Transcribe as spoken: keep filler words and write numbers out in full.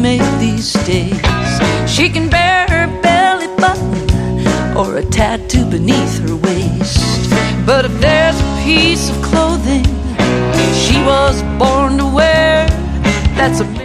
make these days. She can bear her belly button or a tattoo beneath her waist, but if there's a piece of clothing she was born to wear, that's a